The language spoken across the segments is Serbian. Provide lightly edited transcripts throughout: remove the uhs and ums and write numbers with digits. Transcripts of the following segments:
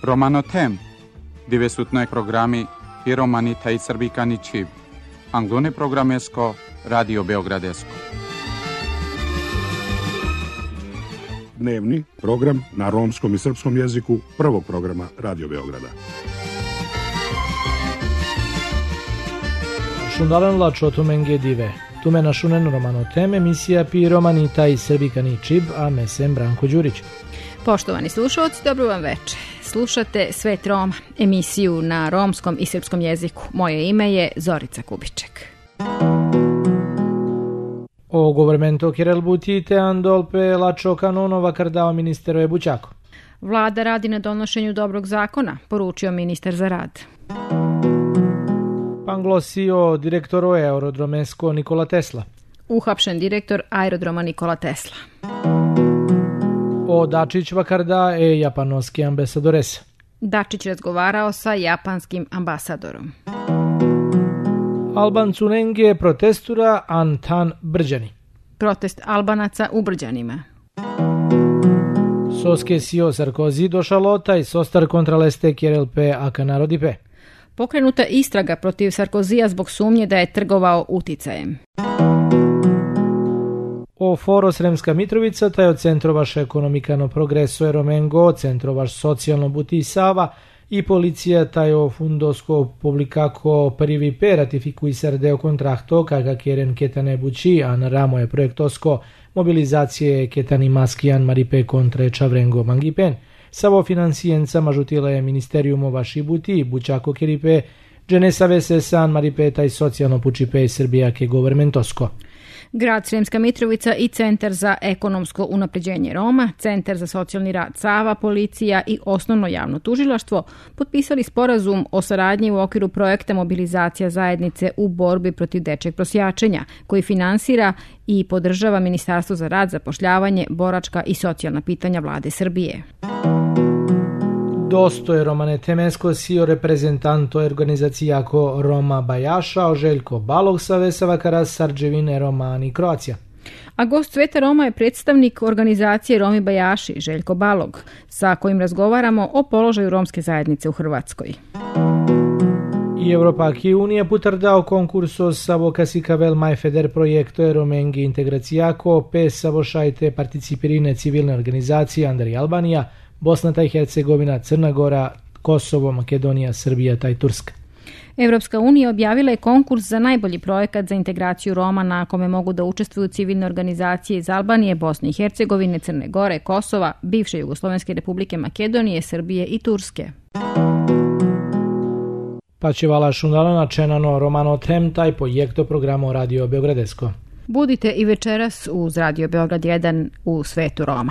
Romano-tem, divesutnoj programi i romanita i srbikani čib. Anglone programesko, Radio Beogradesko. Dnevni program na romskom i srpskom jeziku prvog programa Radio Beograda. Shundalan lačo tumenge dive. Tume našunen Romano-tem, emisija pi romanita i srbikani čib, a mesem Branko Đurić. Poštovani slušalci, dobro vam večer. Slušate Svet Roma, emisiju na romskom i srpskom jeziku. Moje ime je Zorica Kubiček. O governmento Kirel Butite andolpe lačo kanonova kardao ministerove Bućako. Vlada radi na donošenju dobrog zakona, poručio ministar za rad. Panglosio direktoro aerodromesko Nikola Tesla. Uhapšen direktor aerodroma Nikola Tesla. O Dačić vakarda e japanoski ambasadores. Dačić razgovarao sa japanskim ambasadorom. Alban Cunenge protestura Antan Brđani. Protest Albanaca u Brđanima. Soske sio Sarkozy došalota i sostar kontra leste KRLP aka narodipe. Pokrenuta istraga protiv Sarkozija zbog sumnje da je trgovao uticajem. O foro Sremska Mitrovica, taj od centrovaš ekonomikano progreso Romengo, centrovaš socijalno buti Sava i policija taj o fundosko publikako prvi pe ratifikujsar deo kontrakto kaka keren ketane bući, a na ramo je projektosko mobilizacije ketani maskijan maripe kontre Čavrengo Mangipen. Savo financijenca mažutila je ministerijumo vaši buti, bućako keripe, dženesa vese san maripe taj socijalno pučipe Srbijake governmentosko. Grad Sremska Mitrovica i Centar za ekonomsko unapređenje Roma, Centar za socijalni rad Sava, policija i osnovno javno tužilaštvo potpisali sporazum o saradnji u okviru projekta mobilizacija zajednice u borbi protiv dečjeg prosjačenja, koji finansira i podržava Ministarstvo za rad, zapošljavanje, boračka i socijalna pitanja Vlade Srbije. Dostoje Romane Temesko sio reprezentanto organizacijako Roma Bajaša, Željko Balog sa Vesava Karas Sarđevine Romani Kroacija. A gost Sveta Roma je predstavnik organizacije Romi Bajaši, Željko Balog, sa kojim razgovaramo o položaju romske zajednice u Hrvatskoj. I Evropaki unija putardao konkurso savo kasikavel majfeder projekto Romengi integracijako pe savo šajte participirine civilne organizacije Andar i Albanija, Bosna taj Hercegovina, Crna Gora, Kosovo, Makedonija, Srbija taj Turska. Evropska unija objavila je konkurs za najbolji projekat za integraciju Roma na kome mogu da učestvuju civilne organizacije iz Albanije, Bosne i Hercegovine, Crne Gore, Kosova, bivše Jugoslovenske republike Makedonije, Srbije i Turske. Pa će vala šundalana čenano Romano-tem taj projekto programo Radio Beogradesko. Budite i večeras uz Radio Beograd 1 u Svetu Roma.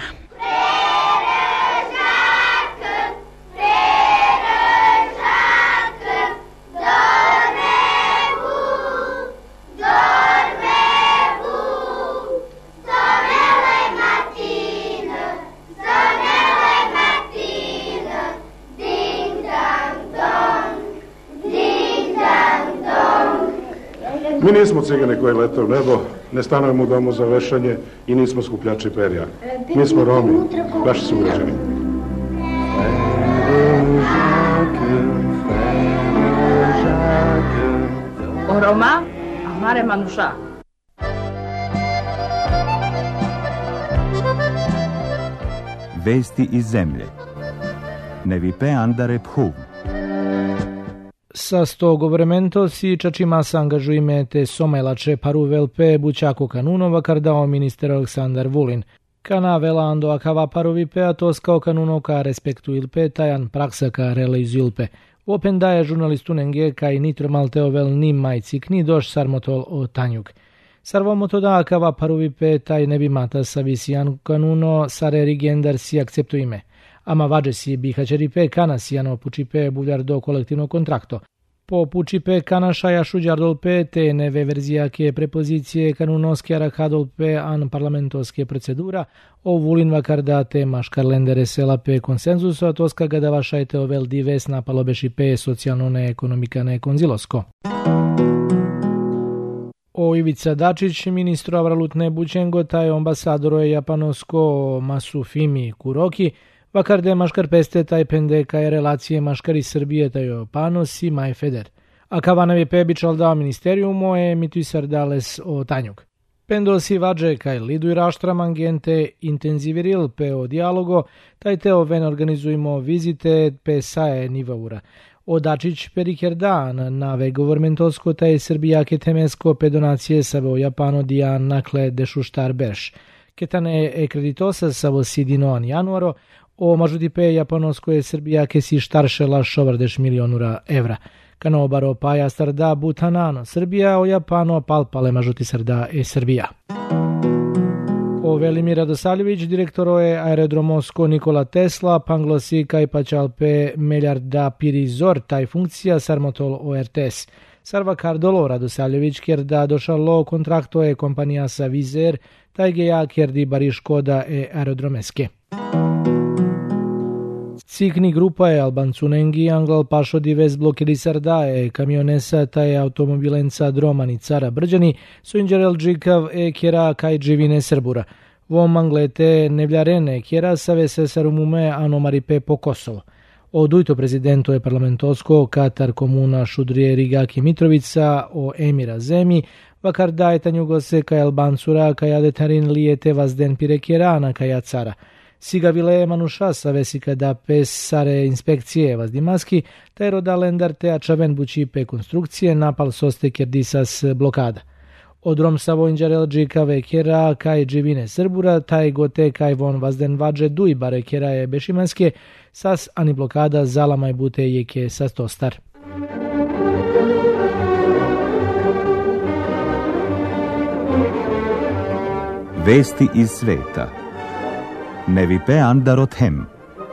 Mi nismo cigani koji lete u nebo, ne stanujemo u domu za vešanje i nismo skupljači perja. Mi smo Romi, vaši sugrađani. O Roma, amare manuša. Vesti iz zemlje. Nevipe andare phuv. Sa sto governmento si čačimasa angažujmete somajlače paru velpe bućako kanunova kardao minister Aleksandar Vulin. Kana velando akava parovi pe toskao kanunoka respektuilpe tajan praksaka realizulpe. Open daje žurnalistu nenge kaj nitro malteovel nim majcik ni doš sarmotol o tanjuk. Sarvomotoda akava parovi pe taj nebi mata sa visijan kanuno sare rigendar si akceptuime. Ama vađe si bihaćeripe kana sijano pučipe buljardo kolektivno kontrakto. Po pučipe kana šaja šuđardolpe te neve verzijake prepozicije kanunoske arakadolpe an parlamentoske procedura o vulin vakarda te maškarlendere selape konsenzuso a toska gada vašajte ovel dives napalobešipe socijalno ne ekonomika ne konzilosko. O Ivica Dačić, ministro avralutne bućengo, taj ambasadoro je japanosko Masufimi Kuroki, Vakar de maškar peste taj pende kaj relacije maškari Srbije tajo panos i maj feder. A kava nevi pebičal dao ministeriumo e mitu sardales o tanjuk. Pendo si vađe kaj lidu i raštram angente intenziviril pe o dijalogo, taj teo ven organizujemo vizite pe sae nivaura. Odačić perikerdan na vegovormentosko taj srbijake temesko pe donacije savo Japano dijan nakle dešuštar berš. Ketane e kreditosa savo sidinoan januaro, o mažuti pe japanosko je srbijake si štaršela šovardeš milionura evra. Kano baro paja starda butanano Srbija o Japano palpale mažuti srda e Srbija. O Velimir Radosavljević, direktoro je aerodromosko Nikola Tesla, panglosi kaj pačalpe meljarda pirizor taj funkcija sarmotol ORTS. Sarva kardolo Radosavljević ker da došalo kontrakto je kompanija sa Vizer, taj geja ker di bari škoda e aerodromeske. Cikni grupa je Albancunengi Anglal pašo divez blokiri sardae kamionesa taj automobilenca Dromani Cara Brđani su inđerel džikav e kjera kaj dživine Srbura. Vom anglete nevljarene kjera save se sarumume anomaripe po Kosovo. Odujto prezidentu je parlamentosko Katar komuna Šudrije Rigaki Mitrovica o Emira Zemi, vakar daje tanjugose kaj Albancura kaj adetarin lijete vazden pire kjerana kaj Cara. Siga vile manuša savesika da pes sare inspekcije vazdimaski, taj roda lendar te ačaven bući pe konstrukcije napal soste kjerdisas blokada. Odrom savo inđarel džikave kjera kaj dživine Srbura, taj gote kaj von vazden vađe duj bare kjera je bešimanske, sas ani blokada zalamaj bute jeke sas to star. Vesti iz sveta. Nevi pe andarot hem.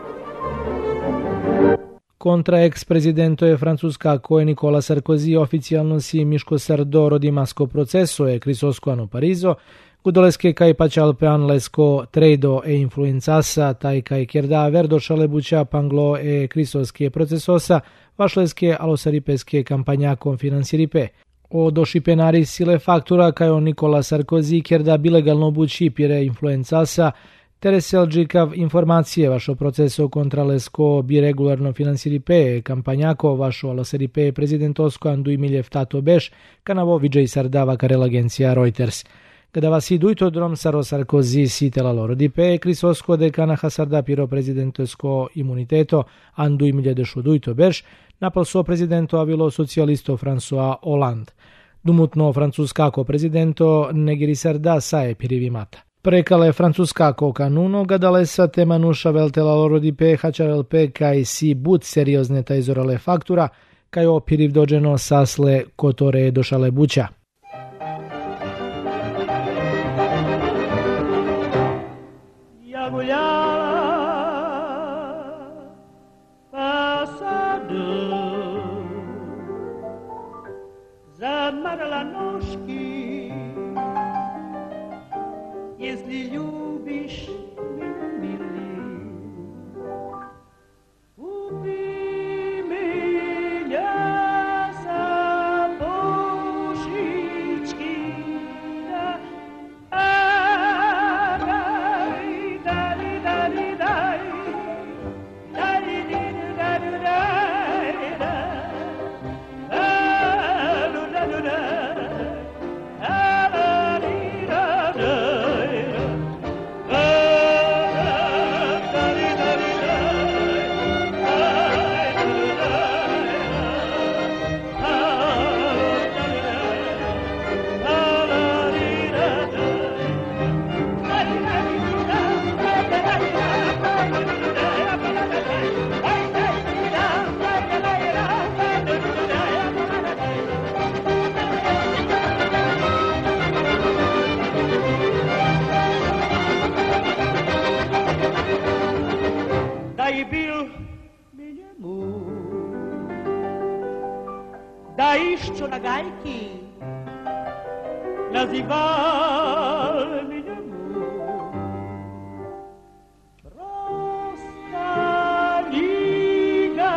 Kontra ex-prezidento je Francuska koje Nikola Sarkozy oficijalno si Miško Sardo rodimasko proceso je krisosko ano Parizo, gudoleske kaj pačal pean lesko trejdo e influencasa taj kaj kjerda verdošale buća panglo e krisoske procesosa vašleske alosaripeske kampanjakom finansiripe. O došipenari sile faktura kaj o Nikola Sarkozy kjerda bilegalno bući pire influencasa Teresel džikav informacije vašo proceso kontra lesko bi regularno finansiripe kampanjako vašo aloseripe prezidentosko anduj miljev tato beš kanavo vidžej sardava karel agencija Reuters. Kada vas idujto drom saro Sarkozy sitela lorodipe krisosko dekana hasarda piro prezidentosko imuniteto anduj milje dešudujto beš napal so prezidento avilo socialisto François Hollande. Dumutno francuskako prezidento negiri sarda sae pirivimata. Prekale francuskako kanuno gadale sa temanuša veltela lorodipe hačarelpe kaj si but seriozne tajzorale faktura kaj opiriv dođeno sasle kotore došale buća. Если любишь меня, милый, убей меня за божечки, да, дай, дай, дай, дай, дай, дай, da išću na gajki nazival mi njemu prosta liga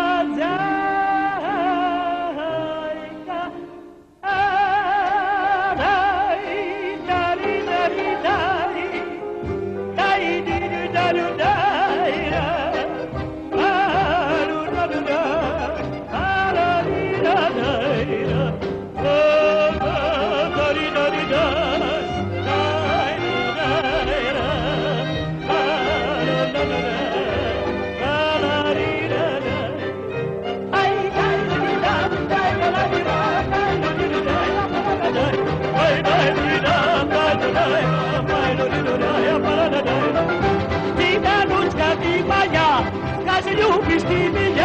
zajka daj, dari, dari, dari daj, diru, daru, daj,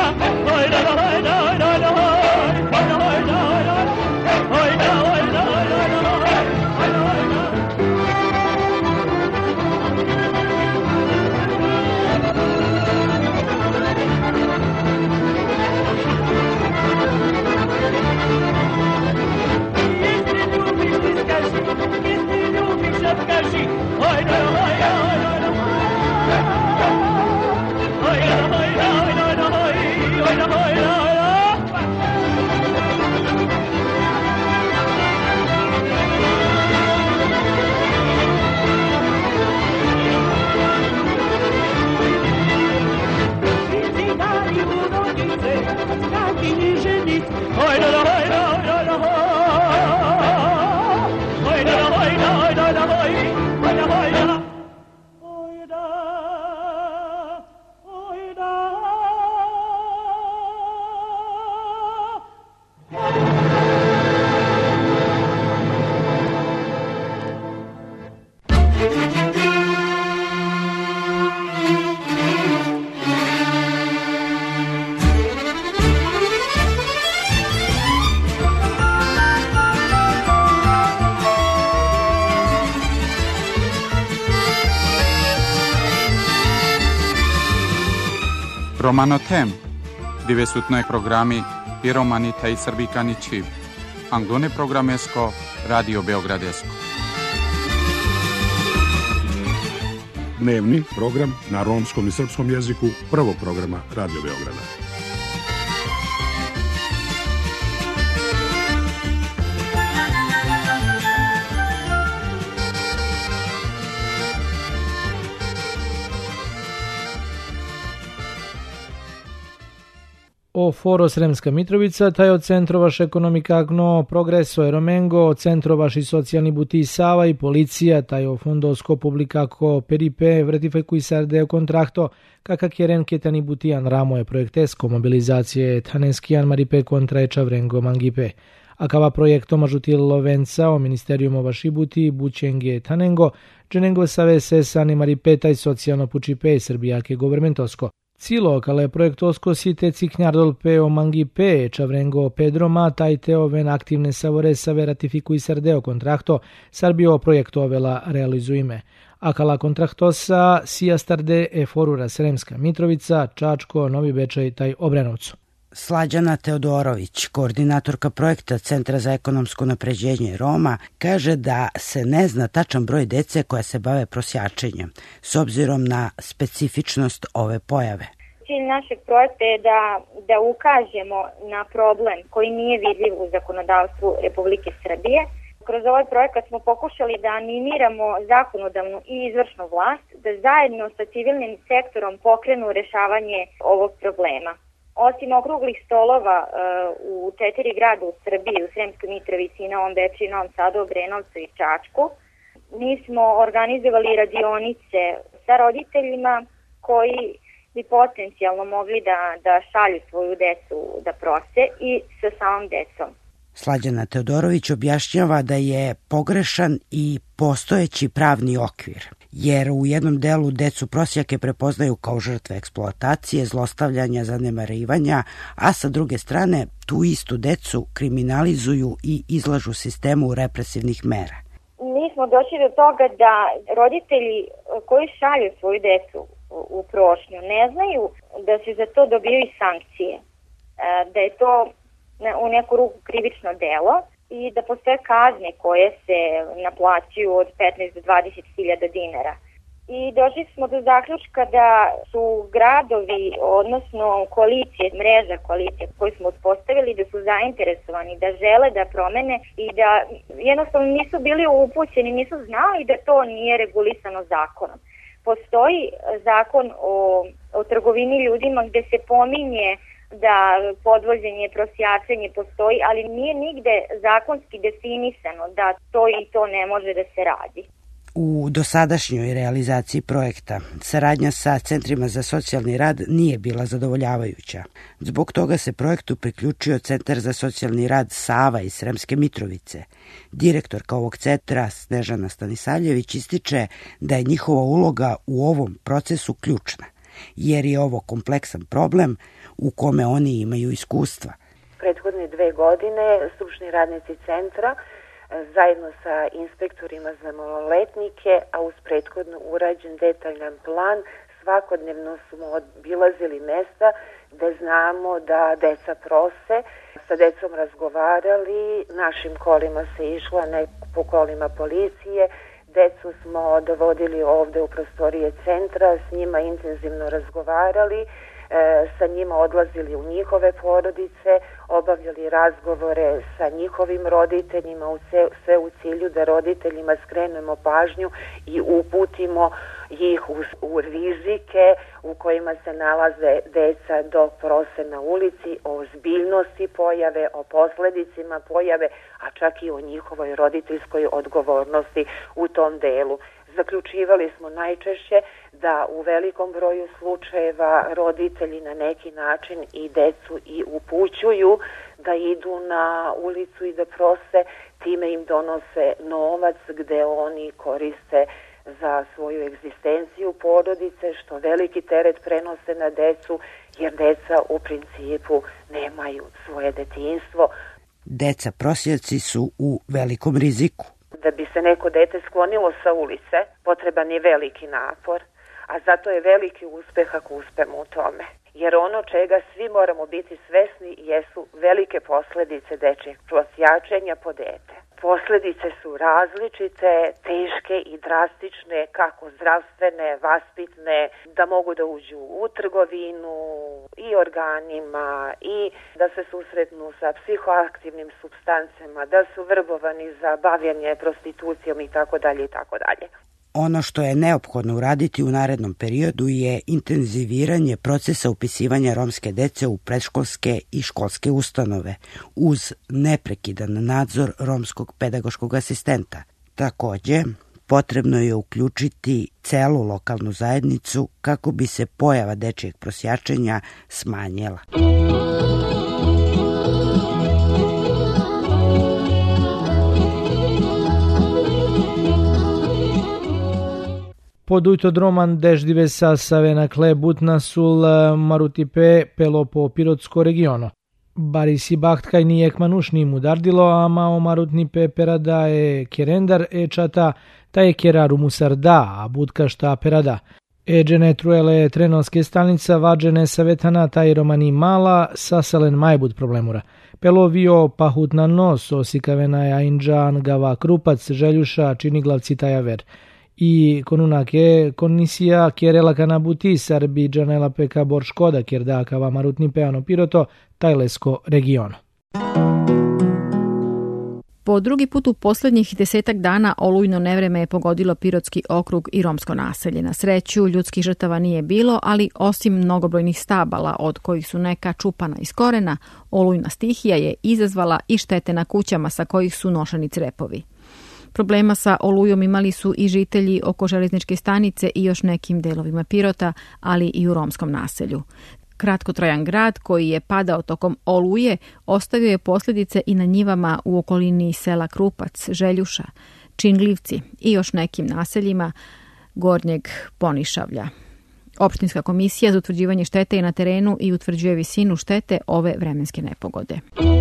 Romanotem, divesutnoj programi Piromani taj Srbikani Čib. Anglone programesko, Radio Beogradesko. Dnevni program na romskom i srpskom jeziku prvog programa Radio Beograda. O foro Sremska Mitrovica, taj od centrovaš ekonomikagno progreso eromengo, centrovaš i socijalni buti Sava i policija, taj o fundosko publikako peripe vrtifekuj sardeo kontrakto, kakak je renketani butijan ramo je projektesko mobilizacije taneskijan maripe kontra eča vrengo mangipe. Akava projekto mažutilo venca o ministerium ovaši buti bućenge tanengo, dženengo save sesani maripe taj socijalno pučipe srbijake governmentosko. Cilo, kale projektosko site ciknjardol peo mangi pe, čavrengo Pedroma, taj teoven aktivne savoresa ratifikuj sardeo kontrakto, sarbio projektovela realizujme. A kala kontraktosa sija starde e forura Sremska Mitrovica, Čačko, Novi Bečaj, taj Obrenovcu. Slađana Teodorović, koordinatorka projekta Centra za ekonomsko unapređenje Roma, kaže da se ne zna tačan broj dece koja se bave prosjačenjem, s obzirom na specifičnost ove pojave. Cilj našeg projekta je da ukažemo na problem koji nije vidljiv u zakonodavstvu Republike Srbije. Kroz ovaj projekat smo pokušali da animiramo zakonodavnu i izvršnu vlast da zajedno sa civilnim sektorom pokrenu rešavanje ovog problema. Osim okruglih stolova u 4 grada u Srbiji, u Sremskoj Mitrovici, Novom Bečeju, Novom Sadu, Obrenovcu i Čačku, mi smo organizovali radionice sa roditeljima koji bi potencijalno mogli da šalju svoju decu da prose i sa samom decom. Slađana Teodorović objašnjava da je pogrešan i postojeći pravni okvir, jer u jednom delu decu prosjake prepoznaju kao žrtve eksploatacije, zlostavljanja, zanemarivanja, a sa druge strane tu istu decu kriminalizuju i izlažu sistemu represivnih mera. Mi smo došli do toga da roditelji koji šalju svoju decu u prošnju ne znaju da se za to dobijaju sankcije, da je to u neku ruku krivično delo i da postoje kazne koje se naplaćuju od 15 do 20 hiljada dinara. I došli smo do zaključka da su gradovi, odnosno koalicije, mreža koalicije koje smo uspostavili, da su zainteresovani, da žele da promene i da jednostavno nisu bili upućeni, nisu znali da to nije regulisano zakonom. Postoji zakon o trgovini ljudima gde se pominje da podvođenje, prosjačenje postoji, ali nije nigde zakonski definisano da to i to ne može da se radi. U dosadašnjoj realizaciji projekta saradnja sa centrima za socijalni rad nije bila zadovoljavajuća. Zbog toga se projektu priključio Centar za socijalni rad Sava iz Sremske Mitrovice. Direktorka ovog centra, Snežana Stanisavljević, ističe da je njihova uloga u ovom procesu ključna. jer je ovo kompleksan problem u kome oni imaju iskustva. Prethodne 2 godine stručni radnici centra zajedno sa inspektorima za maloletnike, a uz prethodno urađen detaljan plan, svakodnevno smo obilazili mesta gde znamo da deca prose, sa decom razgovarali, našim kolima se išla, ne po kolima policije, decu smo dovodili ovde u prostorije centra, s njima intenzivno razgovarali, sa njima odlazili u njihove porodice, obavljali razgovore sa njihovim roditeljima, sve u cilju da roditeljima skrenemo pažnju i uputimo ih u rizike u kojima se nalaze deca dok prose na ulici, o ozbiljnosti pojave, o posledicima pojave, a čak i o njihovoj roditeljskoj odgovornosti u tom delu. Zaključivali smo najčešće da u velikom broju slučajeva roditelji na neki način i decu i upućuju da idu na ulicu i da prose, time im donose novac gde oni koriste za svoju egzistenciju porodice, što veliki teret prenose na decu, jer deca u principu nemaju svoje detinjstvo. Deca prosjaci su u velikom riziku. Da bi se neko dete sklonilo sa ulice, potreban je veliki napor, a zato je veliki uspeh ako uspemo u tome. Jer ono čega svi moramo biti svesni jesu velike posledice dečjeg prosjačenja po dete. Posledice su različite, teške i drastične, kako zdravstvene, vaspitne, da mogu da uđu u trgovinu i organima i da se susretnu sa psihoaktivnim supstancama, da su vrbovani za bavljenje prostitucijom i tako dalje i tako dalje. Ono što je neophodno uraditi u narednom periodu je intenziviranje procesa upisivanja romske dece u predškolske i školske ustanove uz neprekidan nadzor romskog pedagoškog asistenta. Takođe, potrebno je uključiti celu lokalnu zajednicu kako bi se pojava dečijeg prosjačenja smanjila. Podujtodroman deždive sasave na cle Butnasul Marutipe Pelopo Pirotsko regiono. Barisi Bahtkaj nijek manušni mudardilo, a mao Marutnipe perada e kerendar e čata ta je keraru musarda, a budka šta perada. Eđene truele trenovske stalnica vađene savetana taj romani mala sasalen majbud problemura. Pelovio pahut na nos osikavena je Ainđan Gava Krupac Željuša činiglavci tajaver. I konunake konnisija kjerela kanabuti Sarbidžanela peka Borškoda kjerdakava marutni peano piroto tajlesko regiono. Po drugi put u posljednjih 10 dana olujno nevreme je pogodilo Pirotski okrug i romsko naselje. Na sreću ljudskih žrtava nije bilo, ali osim mnogobrojnih stabala od kojih su neka čupana iz korena, olujna stihija je izazvala i štete na kućama sa kojih su nošeni crepovi. Problema sa olujom imali su i žitelji oko železničke stanice i još nekim delovima Pirota, ali i u romskom naselju. Kratkotrajan grad koji je padao tokom oluje ostavio je posljedice i na njivama u okolini sela Krupac, Željuša, Činglivci i još nekim naseljima Gornjeg Ponišavlja. Opštinska komisija za utvrđivanje štete je na terenu i utvrđuje visinu štete ove vremenske nepogode.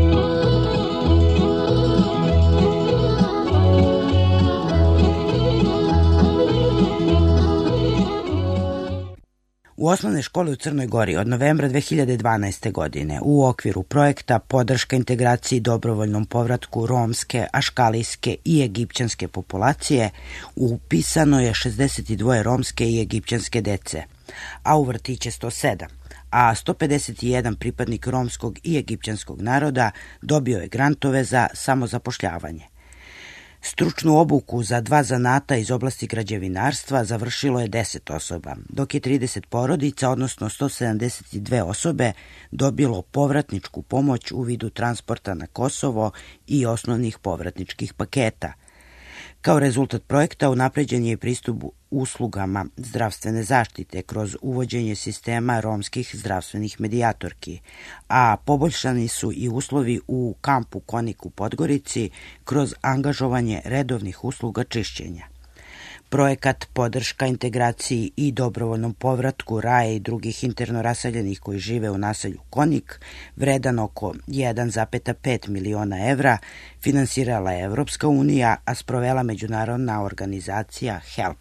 U osnovne škole u Crnoj Gori od novembra 2012. godine u okviru projekta Podrška integraciji i dobrovoljnom povratku romske, aškalijske i egipćanske populacije upisano je 62 romske i egipćanske dece, a u vrtiće 107, a 151 pripadnik romskog i egipćanskog naroda dobio je grantove za samozapošljavanje. Stručnu obuku za 2 zanata iz oblasti građevinarstva završilo je 10 osoba, dok je 30 porodica, odnosno 172 osobe, dobilo povratničku pomoć u vidu transporta na Kosovo i osnovnih povratničkih paketa. Kao rezultat projekta unapređen je pristup uslugama zdravstvene zaštite kroz uvođenje sistema romskih zdravstvenih medijatorki, a poboljšani su i uslovi u kampu Konik u Podgorici kroz angažovanje redovnih usluga čišćenja. Projekat podrška integraciji i dobrovoljnom povratku Raje i drugih interno raseljenih koji žive u naselju Konik, vredan oko 1,5 miliona evra, finansirala je Evropska unija, a sprovela međunarodna organizacija HELP.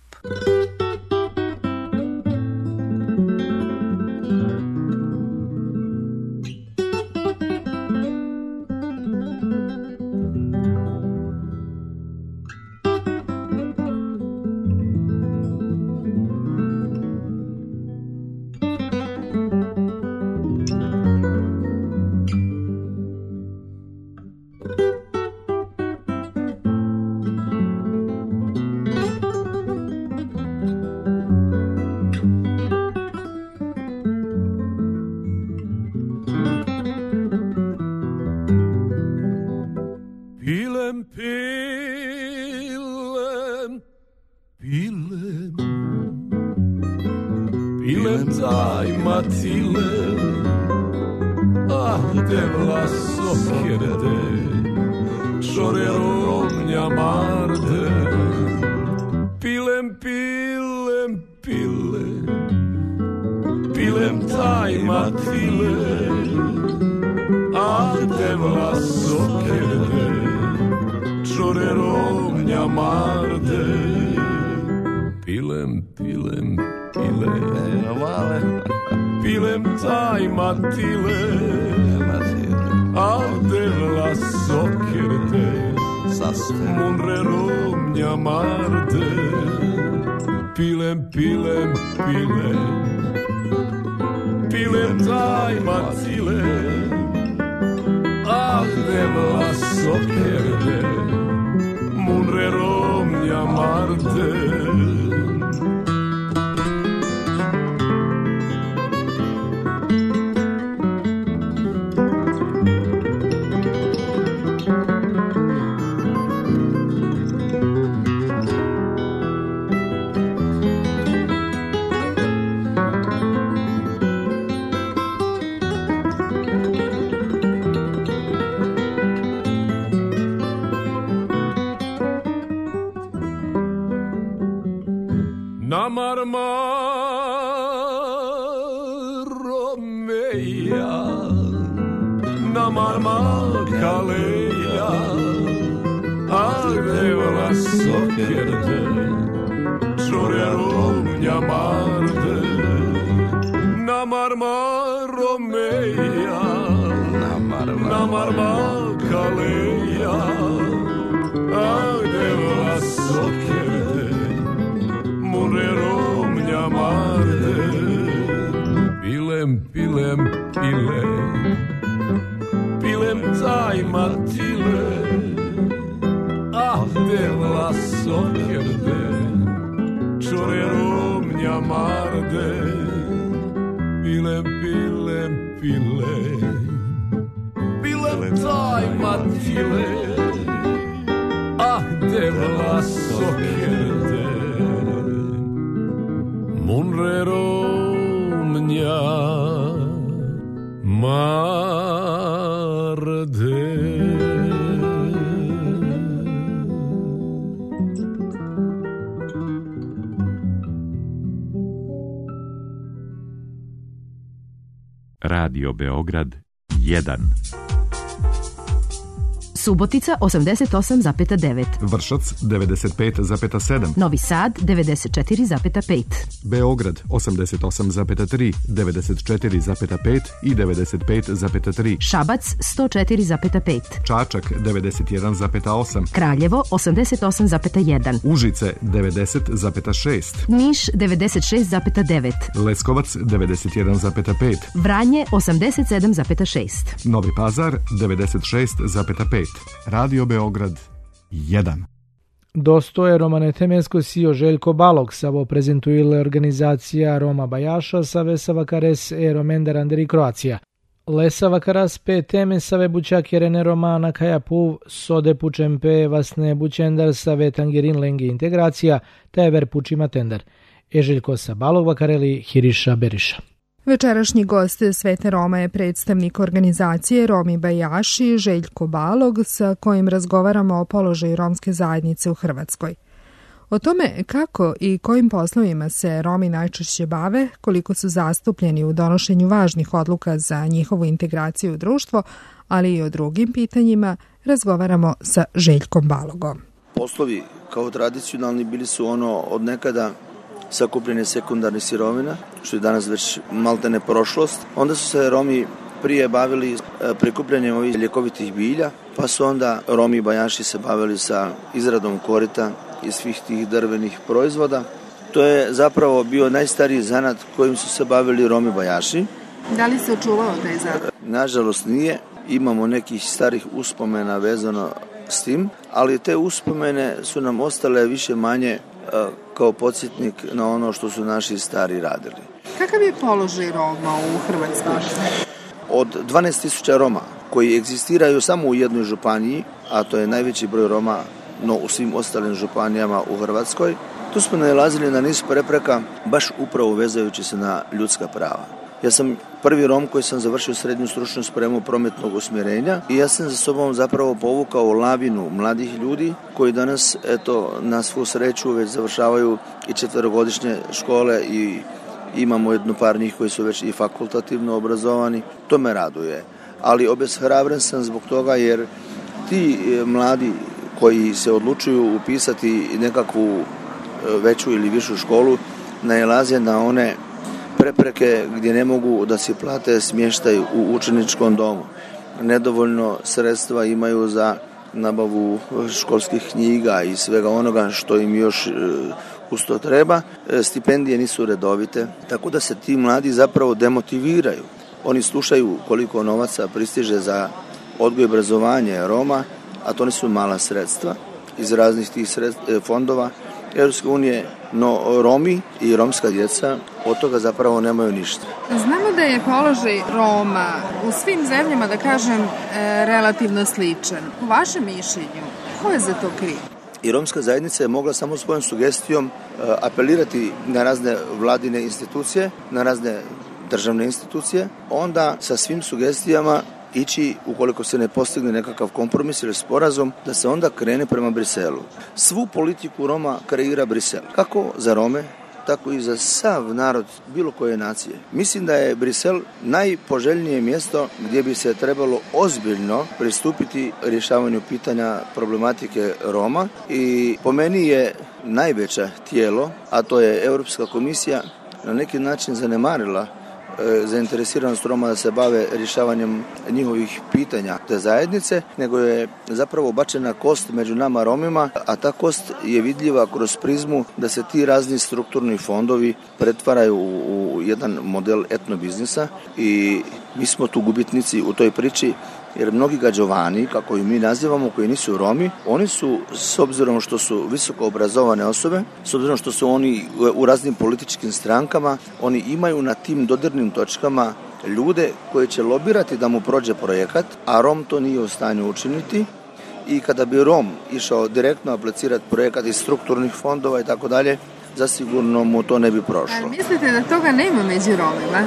Radio Beograd 1. Subotica 88,9. Vršac 95,7. Novi Sad 94,5. Beograd 88,3, 94,5 i 95,3. Šabac 104,5. Čačak 91,8. Kraljevo 88,1. Užice 90,6. Niš 96,9. Leskovac 91,5. Vranje 87,6. Novi Pazar 96,5. Radio Beograd 1. Dostoje Romane Temesko sio Željko Balog, savo prezentuile organizacija Roma Bajaša save Savakares e Romender Anderi Kroacija. Lesava karas pe teme save bučak jerene romana kaja puv sode pučem pe vasne bučendar save tangerin lengi integracija tever pučima tender. Željko sa Balog vakareli Hiriša Beriša. Večerašnji gost Svete Roma je predstavnik organizacije Romi Bajaši Željko Balog, sa kojim razgovaramo o položaju romske zajednice u Hrvatskoj. O tome kako i kojim poslovima se Romi najčešće bave, koliko su zastupljeni u donošenju važnih odluka za njihovu integraciju u društvo, ali i o drugim pitanjima, razgovaramo sa Željkom Balogom. Poslovi kao tradicionalni bili su od nekada sakupljene sekundarnih sirovina, što je danas već maltene prošlost. Onda su se Romi prije bavili prikupljanjem ovih ljekovitih bilja, pa su onda Romi bajaši se bavili sa izradom korita i svih tih drvenih proizvoda. To je zapravo bio najstariji zanat kojim su se bavili Romi bajaši. Da li se očuvao taj zanat? Nažalost nije. Imamo nekih starih uspomena vezano s tim, ali te uspomene su nam ostale više manje kao podsjetnik na ono što su naši stari radili. Kakav je položaj Roma u Hrvatskoj? Od 12.000 Roma koji egzistiraju samo u jednoj županiji, a to je najveći broj Roma, no u svim ostalim županijama u Hrvatskoj, tu smo nailazili na niz prepreka, baš upravo vezajući se na ljudska prava. Ja sam prvi Rom koji sam završio srednju stručnu spremu prometnog usmjerenja i ja sam za sobom zapravo povukao lavinu mladih ljudi koji danas, na svu sreću već završavaju i 4-godišnje škole i imamo jednu par njih koji su već i fakultativno obrazovani. To me raduje. Ali obeshrabren sam zbog toga jer ti mladi koji se odlučuju upisati nekakvu veću ili višu školu nailaze na one prepreke gdje ne mogu da si plate smještaj u učeničkom domu. Nedovoljno sredstva imaju za nabavu školskih knjiga i svega onoga što im još uz to treba. Stipendije nisu redovite, tako da se ti mladi zapravo demotiviraju. Oni slušaju koliko novaca pristiže za odgoj i obrazovanje Roma, a to nisu mala sredstva iz raznih tih fondova Europske unije, no Romi i romska djeca od toga zapravo nemaju ništa. Znamo da je položaj Roma u svim zemljama, da kažem, relativno sličan. U vašem mišljenju, ko je za to kriv? I romska zajednica je mogla samo svojom sugestijom apelirati na razne vladine institucije, na razne državne institucije, onda sa svim sugestijama ići, ukoliko se ne postigne nekakav kompromis ili sporazum, da se onda krene prema Briselu. Svu politiku Roma kreira Brisel. Kako za Rome, tako i za sav narod bilo koje nacije. Mislim da je Brisel najpoželjnije mjesto gdje bi se trebalo ozbiljno pristupiti rješavanju pitanja problematike Roma i po meni je najveće tijelo, a to je Europska komisija, na neki način zanemarila zainteresiranost Roma da se bave rješavanjem njihovih pitanja te zajednice, nego je zapravo bačena kost među nama Romima, a ta kost je vidljiva kroz prizmu da se ti razni strukturni fondovi pretvaraju u jedan model etnobiznisa i mi smo tu gubitnici u toj priči, jer mnogi gađovani, kako ih mi nazivamo, koji nisu Romi, oni su, s obzirom što su visoko obrazovane osobe, s obzirom što su oni u raznim političkim strankama, oni imaju na tim dodirnim točkama ljude koji će lobirati da mu prođe projekat, a Rom to nije u stanju učiniti. I kada bi Rom išao direktno aplicirati projekat iz strukturnih fondova i tako dalje, zasigurno mu to ne bi prošlo. A mislite da toga nema među Romima?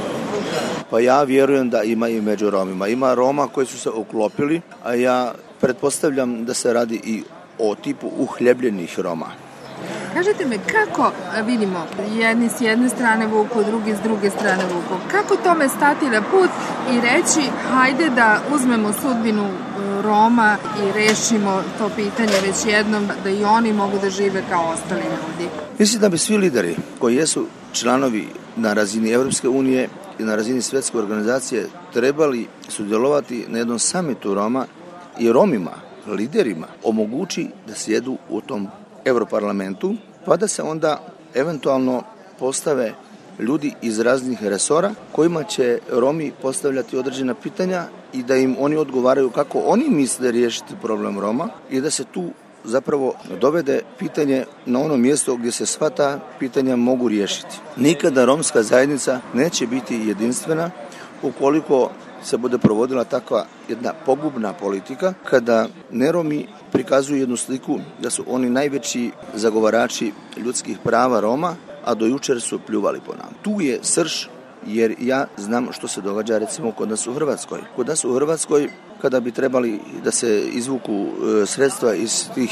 Pa ja vjerujem da ima i među Romima. Ima Roma koji su se uklopili, a ja pretpostavljam da se radi i o tipu uhljebljenih Roma. Kažite mi, kako vidimo, jedni s jedne strane vuku, drugi s druge strane vuku, kako tome stati na put i reći hajde da uzmemo sudbinu Roma i rešimo to pitanje već jednom, da i oni mogu da žive kao ostali ljudi? Mislim da bi svi lideri koji jesu članovi na razini Europske unije i na razini svjetske organizacije trebali sudjelovati na jednom samitu Roma i Romima, liderima, omogući da sjedu u tom Europarlamentu, pa da se onda eventualno postave ljudi iz raznih resora kojima će Romi postavljati određena pitanja i da im oni odgovaraju kako oni misle riješiti problem Roma i da se tu zapravo dovede pitanje na ono mjesto gdje se sva ta pitanja mogu riješiti. Nikada romska zajednica neće biti jedinstvena ukoliko se bude provodila takva jedna pogubna politika kada neromi prikazuju jednu sliku da su oni najveći zagovarači ljudskih prava Roma, a do jučer su pljuvali po nam. Tu je srž, jer ja znam što se događa recimo kod nas u Hrvatskoj. Kod nas u Hrvatskoj kada bi trebali da se izvuku sredstva iz tih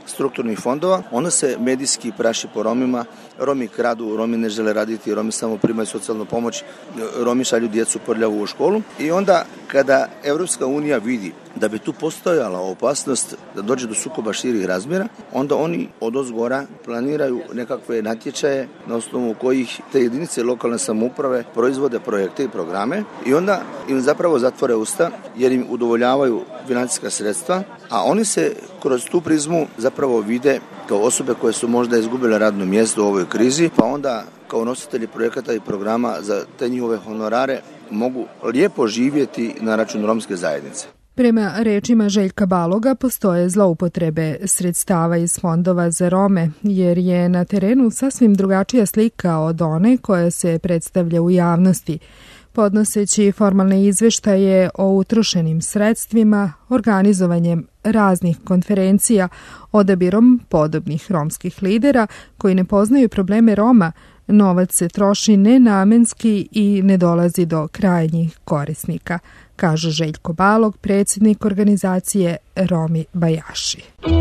strukturnih fondova, onda se medijski praši po Romima, Romi kradu, Romi ne žele raditi, Romi samo primaju socijalnu pomoć, Romi šalju djecu prljavu u školu i onda kada Evropska unija vidi da bi tu postojala opasnost da dođe do sukoba širih razmjera, onda oni odozgora planiraju nekakve natječaje na osnovu kojih te jedinice lokalne samouprave proizvode projekte i programe i onda im zapravo zatvore usta jer im udovoljavaju financijska sredstva, a oni se kroz tu prizmu zapravo vide kao osobe koje su možda izgubile radno mjesto u ovoj krizi, pa onda kao nositelji projekata i programa za te njihove honorare mogu lijepo živjeti na račun romske zajednice. Prema rečima Željka Baloga postoje zloupotrebe sredstava iz fondova za Rome, jer je na terenu sasvim drugačija slika od one koja se predstavlja u javnosti. Podnoseći formalne izveštaje o utrošenim sredstvima, organizovanjem raznih konferencija, odabirom podobnih romskih lidera koji ne poznaju probleme Roma, novac se troši nenamenski i ne dolazi do krajnjih korisnika, kaže Željko Balog, predsjednik organizacije Romi Bajaši.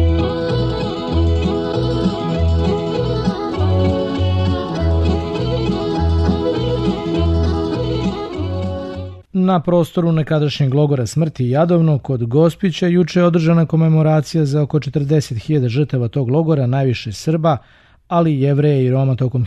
Na prostoru nekadašnjeg logora smrti Jadovno kod Gospića juče je održana komemoracija za oko 40.000 žrtava tog logora, najviše Srba, ali i Jevreja i Roma tokom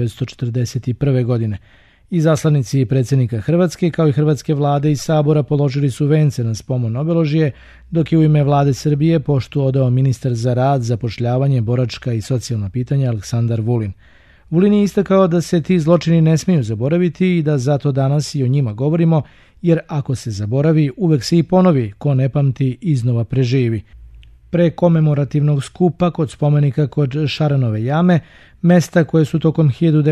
1941. godine. Izaslanici predsjednika Hrvatske kao i hrvatske vlade i sabora položili su vence na spomen obeležje, dok je u ime vlade Srbije poštu odao ministar za rad, zapošljavanje, boračka i socijalna pitanja Aleksandar Vulin. Vulin je istakao da se ti zločini ne smiju zaboraviti i da zato danas i o njima govorimo, jer ako se zaboravi, uvek se i ponovi, ko ne pamti iznova preživi. Pre komemorativnog skupa kod spomenika kod Šaranove jame, mesta koje su tokom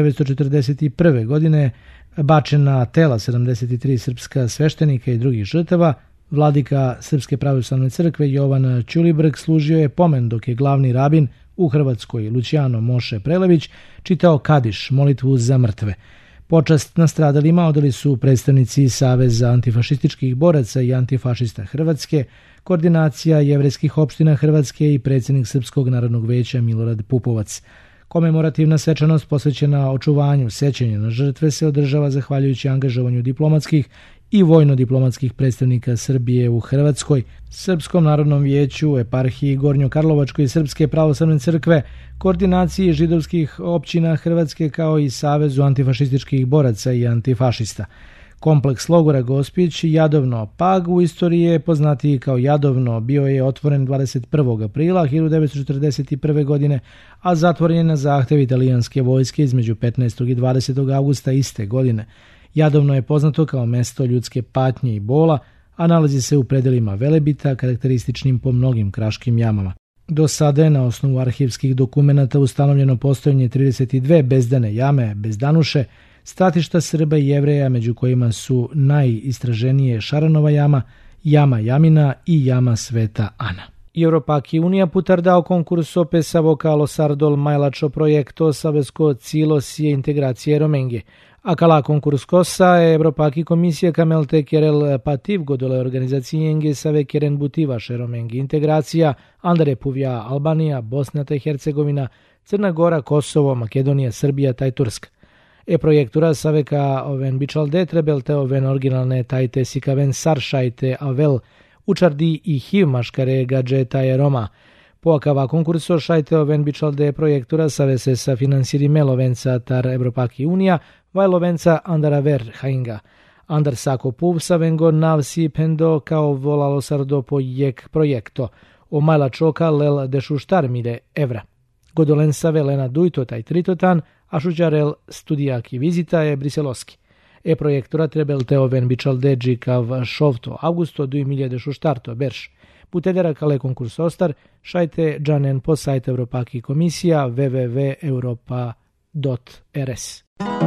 1941. godine bačena tela 73 srpska sveštenika i drugih žrtava, vladika Srpske pravoslavne crkve Jovan Ćulibrk služio je pomen dok je glavni rabin u Hrvatskoj Luciano Moše Prelević čitao Kadiš, molitvu za mrtve. Počast nastradalima odali su predstavnici Saveza antifašističkih boraca i antifašista Hrvatske, koordinacija jevrejskih opština Hrvatske i predsjednik Srpskog narodnog veća Milorad Pupovac. Komemorativna svečanost posvećena očuvanju sećanja na žrtve se održava zahvaljujući angažovanju diplomatskih i vojno-diplomatskih predstavnika Srbije u Hrvatskoj, Srpskom narodnom vijeću, eparhiji Gornjokarlovačkoj Srpske pravoslavne crkve, koordinaciji židovskih općina Hrvatske kao i Savezu antifašističkih boraca i antifašista. Kompleks logora Gospić Jadovno Pag u istoriji je poznatiji kao Jadovno, bio je otvoren 21. aprila 1941. godine, a zatvoren je na zahtev italijanske vojske između 15. i 20. augusta iste godine. Jadovno je poznato kao mesto ljudske patnje i bola, a nalazi se u predelima Velebita, karakterističnim po mnogim kraškim jamama. Do sada je na osnovu arhivskih dokumenata ustanovljeno postojanje 32 bezdane jame, bezdanuše, stratišta Srba i Jevreja, među kojima su najistraženije Šaranova jama, jama Jamina i jama Sveta Ana. Europaki Unija putardao concurso pensavo ca lo Sardol Majlačo projekto savesko cilo sie integracije Romenghe. A cala concurscosa Europaki komisija kamelte kerel pativ godole organizacijenge save keren butivaše Romenghe integracija, andare puvja Albanija, Bosna te Hercegovina, Crna Gora, Kosovo, Makedonija, Srbija taj Turska. E-projektura saveka oven bičalde trebelte oven originalne tajte sikaven saršajte avel učardi i hiv maškare gadžeta je Roma. Poakava konkurso šajte oven bičalde projektura savese sa finansiri melovenca tar Evropaki Unija, vajlovenca andara ver hainga. Andar sako puv savengo navsi pendo kao volalo sardo po jek projekto. O majla čoka lel dešuštar mile evra. Godolen save lena dujto taj tritotan, a šuđarel studijaki vizita je briseloski. E-projektora trebel te oven bičaldeđi kav šovto augusto 2006 berš. Putedera kale konkurs ostar, šajte džanen po sajt Evropaki komisija www.europa.rs.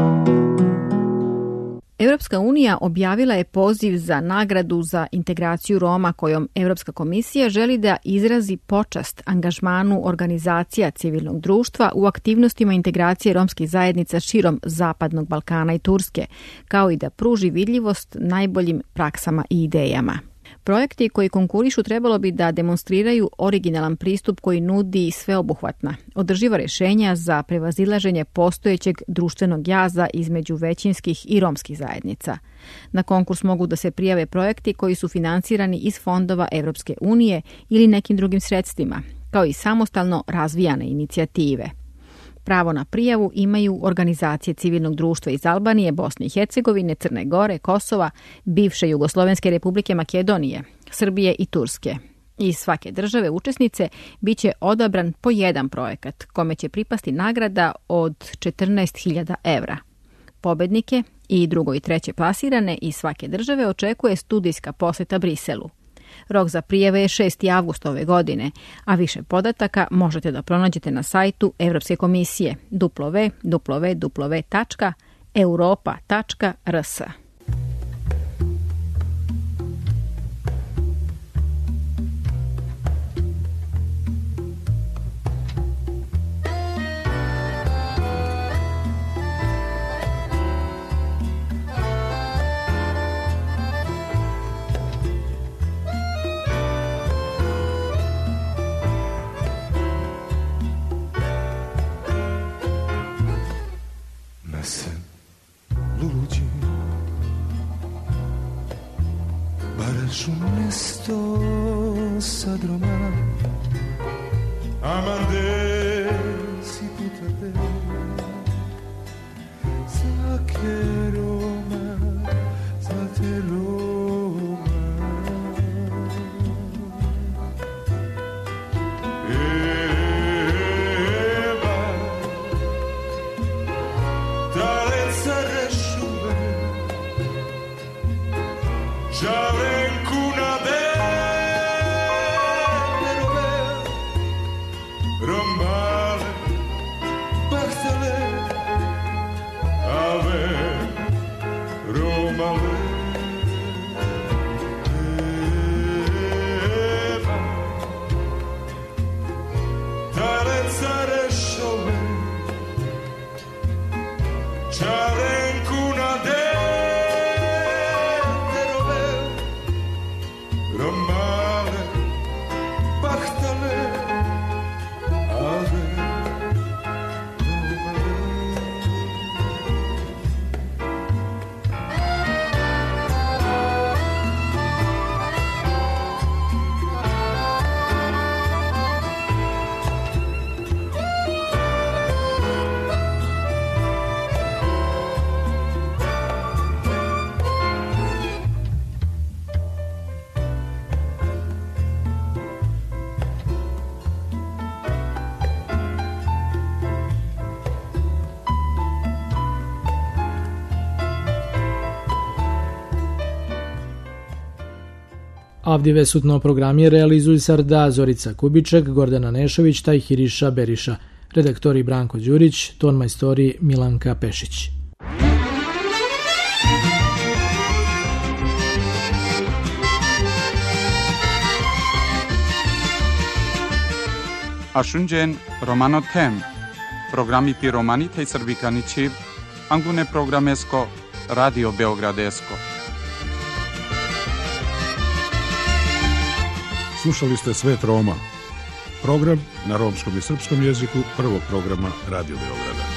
Europska unija objavila je poziv za nagradu za integraciju Roma kojom Europska komisija želi da izrazi počast angažmanu organizacija civilnog društva u aktivnostima integracije romskih zajednica širom Zapadnog Balkana i Turske, kao i da pruži vidljivost najboljim praksama i idejama. Projekti koji konkurišu trebalo bi da demonstriraju originalan pristup koji nudi sveobuhvatna, održiva rješenja za prevazilaženje postojećeg društvenog jaza između većinskih i romskih zajednica. Na konkurs mogu da se prijave projekti koji su financirani iz fondova Evropske unije ili nekim drugim sredstvima, kao i samostalno razvijane inicijative. Pravo na prijavu imaju organizacije civilnog društva iz Albanije, Bosne i Hercegovine, Crne Gore, Kosova, bivše Jugoslovenske republike Makedonije, Srbije i Turske. Iz svake države učesnice biće odabran po jedan projekat, kome će pripasti nagrada od 14.000 evra. Pobednike i drugo i treće plasirane iz svake države očekuje studijska poseta Briselu. Rok za prijave je 6. avgust ove godine, a više podataka možete da pronađete na sajtu Evropske komisije www.europa.rs. Onesto sadroma amande si tutta te sa che Roma sa te Roma Eva dale saresciuve Ciao Avdive sutno programi realizuju Sarda, Zorica Kubiček, Gordana Nešović, Tajhiriša Beriša, redaktori Branko Đurić, tonmajstori Milanka Pešić. Ashunjen Romano Tem, programi pi Romani tej Srbikani Čiv, Angune programesko, Radio Beogradesko. Slušali ste Svet Roma, program na romskom i srpskom jeziku prvog programa Radio Beograda.